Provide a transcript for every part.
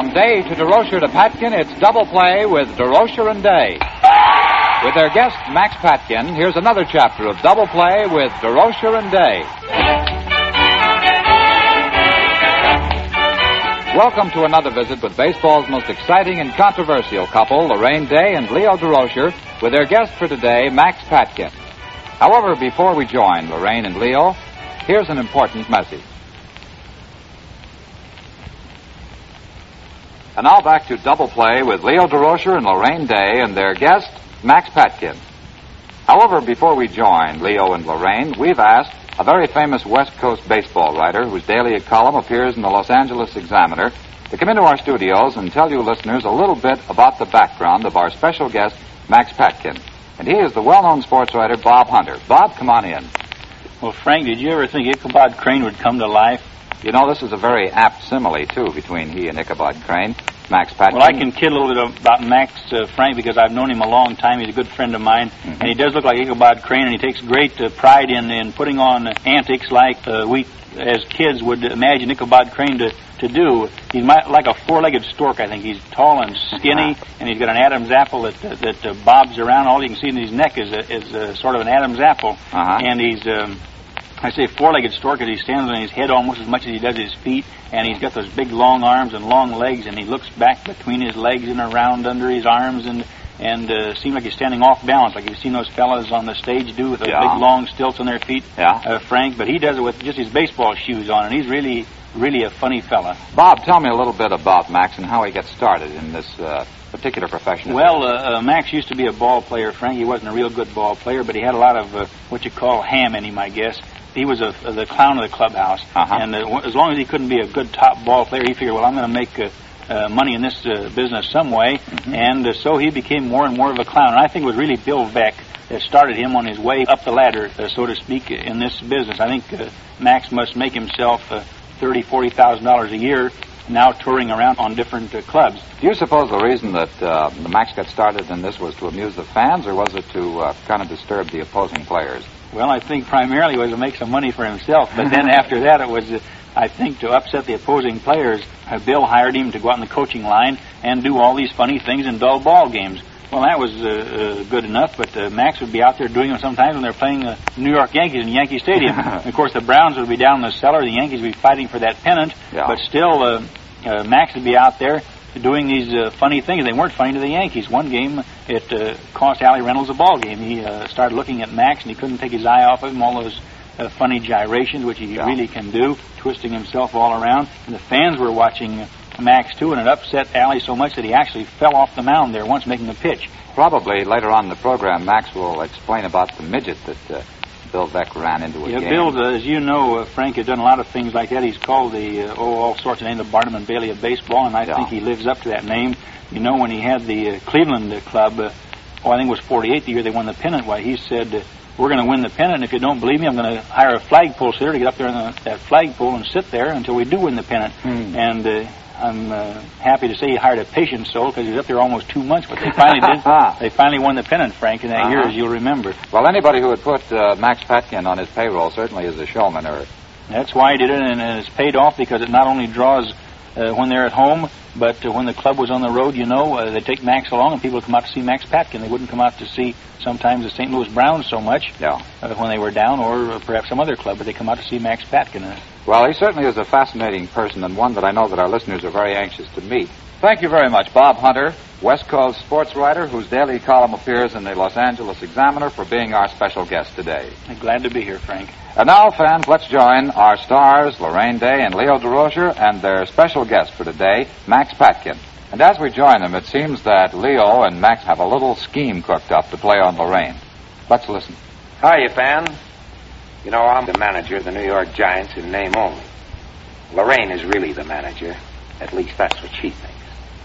From Day to DeRocher to Patkin, it's Double Play with DeRocher and Day. With their guest, Max Patkin, here's another chapter of Double Play with DeRocher and Day. Welcome to another visit with baseball's most exciting and controversial couple, Lorraine Day and Leo DeRocher, with their guest for today, Max Patkin. However, before we join Lorraine and Leo, here's an important message. And now back to Double Play with Leo DeRocher and Lorraine Day and their guest, Max Patkin. However, before we join Leo and Lorraine, we've asked a very famous West Coast baseball writer whose daily column appears in the Los Angeles Examiner to come into our studios and tell you listeners a little bit about the background of our special guest, Max Patkin. And he is the well-known sports writer, Bob Hunter. Bob, come on in. Well, Frank, did you ever think Ichabod Crane would come to life? You know, this is a very apt simile, too, between he and Ichabod Crane. Max Patkin. Well, I can kid a little bit about Max, Frank, because I've known him a long time. He's a good friend of mine, and he does look like Ichabod Crane, and he takes great pride in putting on antics like we, as kids, would imagine Ichabod Crane to do. He's like a four-legged stork, I think. He's tall and skinny, and he's got an Adam's apple that bobs around. All you can see in his neck is sort of an Adam's apple, and he's... I say four-legged stork because he stands on his head almost as much as he does his feet, and he's got those big long arms and long legs, and he looks back between his legs and around under his arms and seems like he's standing off balance, like you've seen those fellas on the stage do with those big long stilts on their feet, Frank, but he does it with just his baseball shoes on, and he's really a funny fella. Bob, tell me a little bit about Max and how he got started in this particular profession. Well, Max used to be a ball player, Frank. He wasn't a real good ball player, but he had a lot of what you call ham in him, I guess. He was the clown of the clubhouse, and as long as he couldn't be a good top ball player, he figured, well, I'm going to make money in this business some way, and so he became more and more of a clown. And I think it was really Bill Veeck that started him on his way up the ladder, so to speak, in this business. I think Max must make himself $30,000, $40,000 a year now touring around on different clubs. Do you suppose the reason that Max got started in this was to amuse the fans, or was it to kind of disturb the opposing players? Well, I think primarily it was to make some money for himself, but then after that it was, I think, to upset the opposing players. Bill hired him to go out in the coaching line and do all these funny things in dull ball games. Well, that was good enough, but Max would be out there doing them sometimes when they're playing the New York Yankees in Yankee Stadium. And of course, the Browns would be down in the cellar, the Yankees would be fighting for that pennant, but still Max would be out there doing these funny things. They weren't funny to the Yankees. One game, it cost Allie Reynolds a ball game. He started looking at Max, and he couldn't take his eye off of him, all those funny gyrations, which he really can do, twisting himself all around. And the fans were watching Max, too, and it upset Allie so much that he actually fell off the mound there once making a pitch. Probably later on in the program, Max will explain about the midget that Bill Veeck ran into a game. Bill, as you know, Frank, has done a lot of things like that. He's called all sorts of names, the Barnum and Bailey of baseball, and I think he lives up to that name. You know, when he had the Cleveland club, I think it was 48 the year they won the pennant, why he said, we're going to win the pennant, and if you don't believe me, I'm going to hire a flagpole sitter to get up there on that flagpole and sit there until we do win the pennant. And I'm happy to say he hired a patient soul because he was up there almost 2 months, but they finally did. They finally won the pennant, Frank, in that year, as you'll remember. Well, anybody who would put Max Patkin on his payroll certainly is a showman. That's why he did it, and it's paid off because it not only draws when they're at home, but when the club was on the road, you know, they take Max along, and people would come out to see Max Patkin. They wouldn't come out to see sometimes the St. Louis Browns so much when they were down, or perhaps some other club, but they come out to see Max Patkin. Well, he certainly is a fascinating person, and one that I know that our listeners are very anxious to meet. Thank you very much, Bob Hunter, West Coast sports writer whose daily column appears in the Los Angeles Examiner, for being our special guest today. I'm glad to be here, Frank. And now, fans, let's join our stars, Lorraine Day and Leo DeRocher, and their special guest for today, Max Patkin. And as we join them, it seems that Leo and Max have a little scheme cooked up to play on Lorraine. Let's listen. Hiya, fan. You know, I'm the manager of the New York Giants in name only. Lorraine is really the manager. At least that's what she thinks.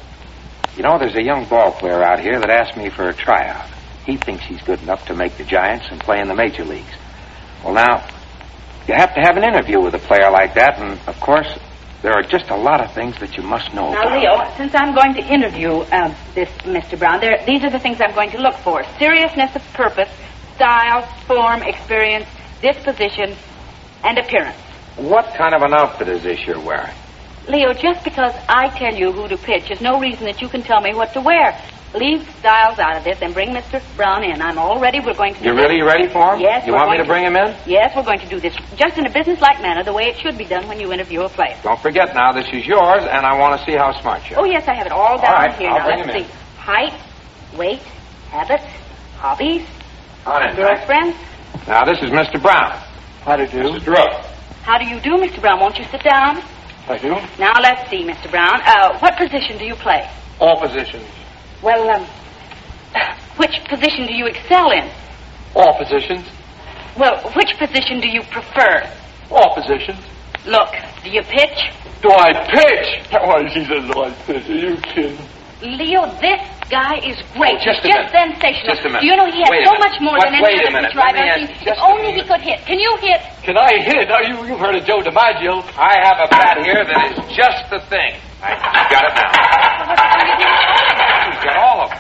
You know, there's a young ball player out here that asked me for a tryout. He thinks he's good enough to make the Giants and play in the major leagues. Well, now, you have to have an interview with a player like that, and, of course, there are just a lot of things that you must know about. Now, Leo, since I'm going to interview this Mr. Brown, these are the things I'm going to look for. Seriousness of purpose, style, form, experience, disposition, and appearance. What kind of an outfit is this you're wearing? Leo, just because I tell you who to pitch is no reason that you can tell me what to wear. Leave Styles out of this and bring Mr. Brown in. I'm all ready. We're going to do You this. really ready for him? Yes. You want me to bring him in? Yes, we're going to do this just in a business-like manner, the way it should be done when you interview a player. Don't forget now, this is yours, and I want to see how smart you are. Oh, yes, I have it all down All right, here. I'll Now, bring let's him in. see. Height, weight, habits, hobbies, On in, Max. girlfriends. Now, this is Mr. Brown. How do you do? This is Drew. How do you do, Mr. Brown? Won't you sit down? I do. Now, let's see, Mr. Brown. What position do you play? All positions. Well, which position do you excel in? All positions. Well, which position do you prefer? All positions. Look, do you pitch? Do I pitch? Why, she says, do I pitch? Are you kidding? Leo, this guy is great. Oh, just He's a just minute. sensational. Just a minute. Do you know he has Wait a so minute. much more What? than any Wait a other minute. pitcher I've Let me ever ask- seen. If just a only he minute. could hit. Can you hit? Can I hit? You've heard of Joe DiMaggio. I have a bat here that is just the thing. I got it now. He's got all of them.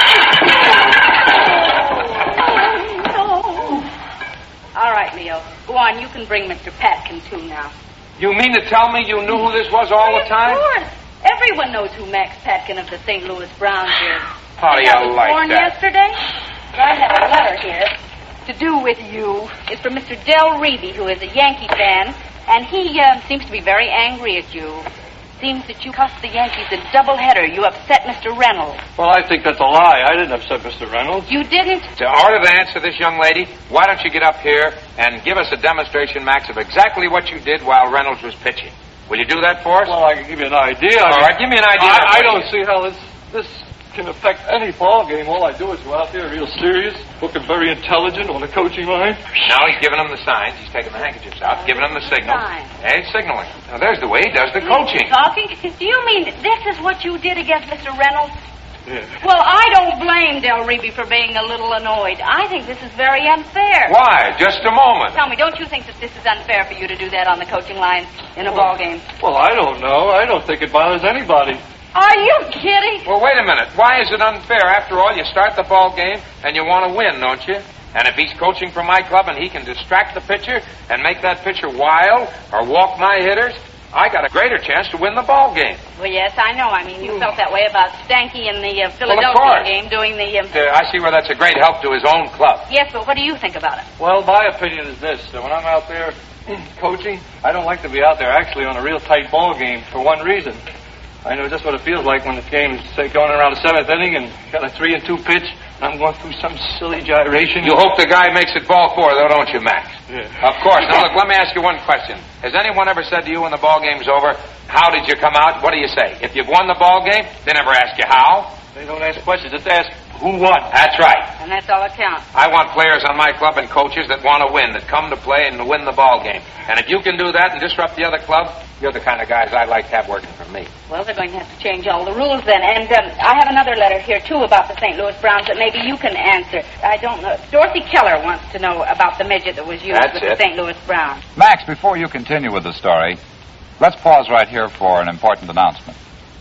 All right, Leo. Go on. You can bring Mr. Patkin, too, now. You mean to tell me you knew who this was all the time? Of course. Everyone knows who Max Patkin of the St. Louis Browns is. How do Think I you was like born that? yesterday? I have a letter here to do with you. It's from Mr. Del Reeby, who is a Yankee fan, and he seems to be very angry at you. Seems that you cost the Yankees a doubleheader. You upset Mr. Reynolds. Well, I think that's a lie. I didn't upset Mr. Reynolds. You didn't? In order to answer this young lady, why don't you get up here and give us a demonstration, Max, of exactly what you did while Reynolds was pitching? Will you do that for us? Well, I can give you an idea. All right, give me an idea. I don't see how this can affect any ball game. All I do is go out there real serious, looking very intelligent on the coaching line. Now he's giving them the signs. He's taking the handkerchiefs out, giving them the signals. Signs. Hey, he's signaling. Now, there's the way he does the coaching. Talking? Do you mean this is what you did against Mr. Reynolds? Yeah. Well, I don't blame Del Reeby for being a little annoyed. I think this is very unfair. Why? Just a moment. Tell me, don't you think that this is unfair for you to do that on the coaching line in a ball game? Well, I don't know. I don't think it bothers anybody. Are you kidding? Well, wait a minute. Why is it unfair? After all, you start the ball game and you want to win, don't you? And if he's coaching for my club and he can distract the pitcher and make that pitcher wild or walk my hitters, I got a greater chance to win the ball game. Well, yes, I know. I mean, you felt that way about Stanky in the course. Philadelphia game doing the... I see where that's a great help to his own club. Yes, but what do you think about it? Well, my opinion is this. That when I'm out there coaching, I don't like to be out there actually on a real tight ball game for one reason. I know just what it feels like when the game is, say, going around the seventh inning and got a 3-2 pitch, and I'm going through some silly gyration. You hope the guy makes it ball four, though, don't you, Max? Yeah. Of course. Now, look, let me ask you one question. Has anyone ever said to you when the ball game's over, how did you come out? What do you say? If you've won the ball game, they never ask you how. They don't ask questions. Just ask who won. That's right. And that's all that counts. I want players on my club and coaches that want to win, that come to play and to win the ball game. And if you can do that and disrupt the other club, you're the kind of guys I like to have working for me. Well, they're going to have to change all the rules then. And I have another letter here, too, about the St. Louis Browns that maybe you can answer. I don't know. Dorothy Keller wants to know about the midget that was used That's with it. the St. Louis Browns. Max, before you continue with the story, let's pause right here for an important announcement.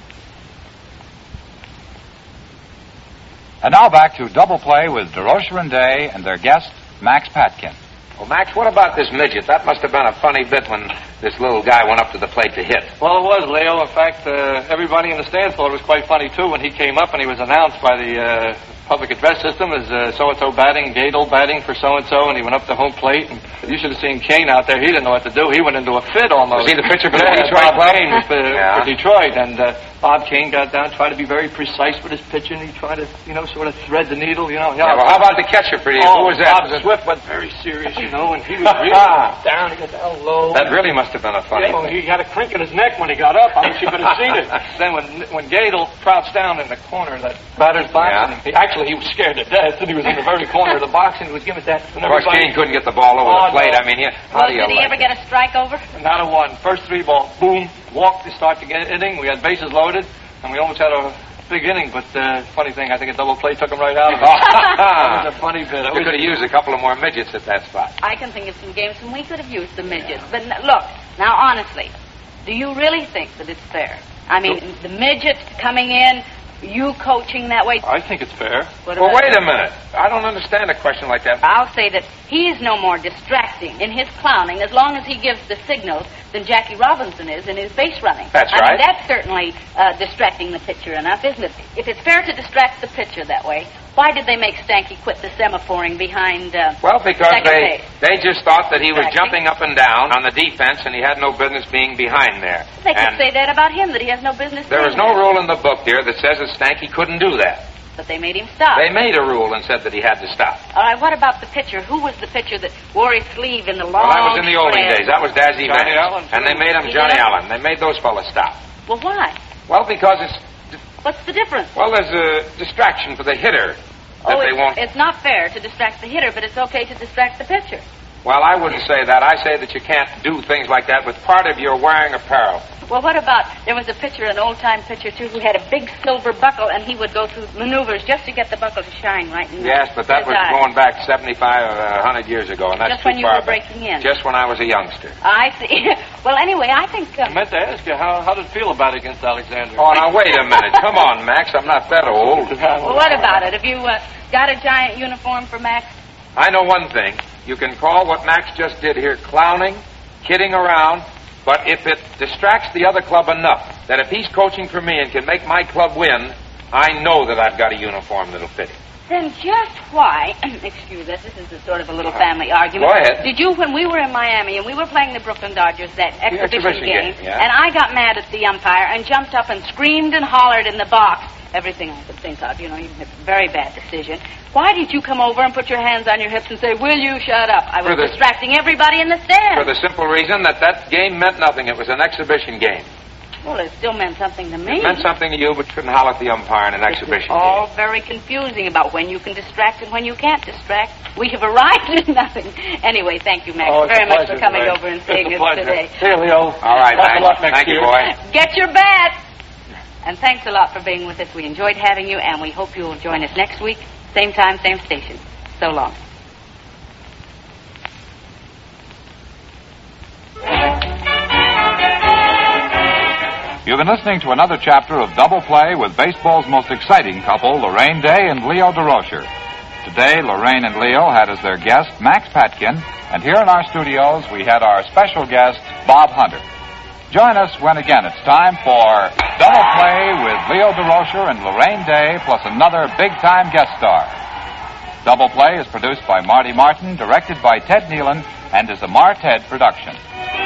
And now back to Double Play with DeRocher and Day and their guest, Max Patkin. Well, Max, what about this midget? That must have been a funny bit when this little guy went up to the plate to hit. Well, it was, Leo. In fact, everybody in the stands thought it was quite funny, too, when he came up and he was announced by the public address system as so-and-so batting, Gadel batting for so-and-so, and he went up to home plate. And you should have seen Kane out there. He didn't know what to do. He went into a fit almost. Was he the pitcher for the Yeah, Detroit Bob club? Kane Yeah. for Detroit. And Bob Kane got down, tried to be very precise with his pitching. He tried to, sort of thread the needle, Yeah, well, how about the catcher for you? Oh, Who was that? Bob Swift went very serious, and he was really down. He got down low. That really must have been a funny thing. He had a crink in his neck when he got up. I wish you could have seen it. Then when Gadel crouched down in the corner of that batter's box, Yeah. and he was scared to death, and he was in the very corner of the box, and he was giving that. Of course, Kane couldn't get the ball over the plate. No. I mean, how do you Did he like ever it? get a strike over? Not a one. First three balls, boom, walked to start the inning. We had bases loaded, and we almost had a big inning, but funny thing, I think a double play took him right out of it. That was a funny bit. We could have used a couple of more midgets at that spot. I can think of some games when we could have used the midgets. But look, now honestly, do you really think that it's fair? I mean, the midget coming in, You coaching that way? I think it's fair. Well, wait a minute. I don't understand a question like that. I'll say that he's no more distracting in his clowning as long as he gives the signals than Jackie Robinson is in his base running. That's I right. mean, that's certainly distracting the pitcher enough, isn't it? If it's fair to distract the pitcher that way, why did they make Stanky quit the semaphoring behind Well, because second base? they just thought that he was Distracting. jumping up and down on the defense and he had no business being behind there. They could And say that about him, that he has no business there doing is no that. rule in the book here that says that Stanky couldn't do that. But they made him stop. They made a rule and said that he had to stop. All right, what about the pitcher? Who was the pitcher that wore his sleeve in the long Well, that was in the olden spread? days. That was Dazzy Johnny Vance. Allen, And they made him He Johnny did? Allen. They made those fellas stop. Well, why? Well, because it's... What's the difference? Well, there's a distraction for the hitter that they won't... It's not fair to distract the hitter, but it's okay to distract the pitcher. Well, I wouldn't say that. I say that you can't do things like that with part of your wearing apparel. Well, what about, there was a pitcher, an old-time pitcher, too, who had a big silver buckle, and he would go through maneuvers just to get the buckle to shine right in Yes, but that his was eye. going back 75 or 100 years ago, and that's Just too when you far were back. breaking in. Just when I was a youngster. I see. Well, anyway, I think... I meant to ask you, how did it feel about it against Alexander? Oh, now, wait a minute. Come on, Max. I'm not that old. well, what about it? Have you got a giant uniform for Max? I know one thing. You can call what Max just did here clowning, kidding around, but if it distracts the other club enough that if he's coaching for me and can make my club win, I know that I've got a uniform that'll fit him. Then just why, excuse us, this is a sort of a little family argument. Go ahead. Did you, when we were in Miami and we were playing the Brooklyn Dodgers, that exhibition game, yeah. and I got mad at the umpire and jumped up and screamed and hollered in the box, everything I could think of, you made a very bad decision. Why did you come over and put your hands on your hips and say, will you shut up? I was distracting everybody in the stand. For the simple reason that game meant nothing. It was an exhibition game. Well, it still meant something to me. It meant something to you, but you couldn't holler at the umpire in an exhibition all game. very confusing about when you can distract and when you can't distract. We have arrived at nothing. Anyway, thank you, Max, it's a very much for pleasure, coming Ray. over and It's seeing a us pleasure. today. See you, Leo. All right, Thanks a lot Max. next Thank you, year. boy. Get your bat! And thanks a lot for being with us. We enjoyed having you, and we hope you will join us next week, same time, same station. So long. You've been listening to another chapter of Double Play with baseball's most exciting couple, Lorraine Day and Leo DeRocher. Today, Lorraine and Leo had as their guest Max Patkin, and here in our studios we had our special guest, Bob Hunter. Join us when again it's time for Double Play with Leo DeRocher and Lorraine Day, plus another big-time guest star. Double Play is produced by Marty Martin, directed by Ted Nealon, and is a Marted production.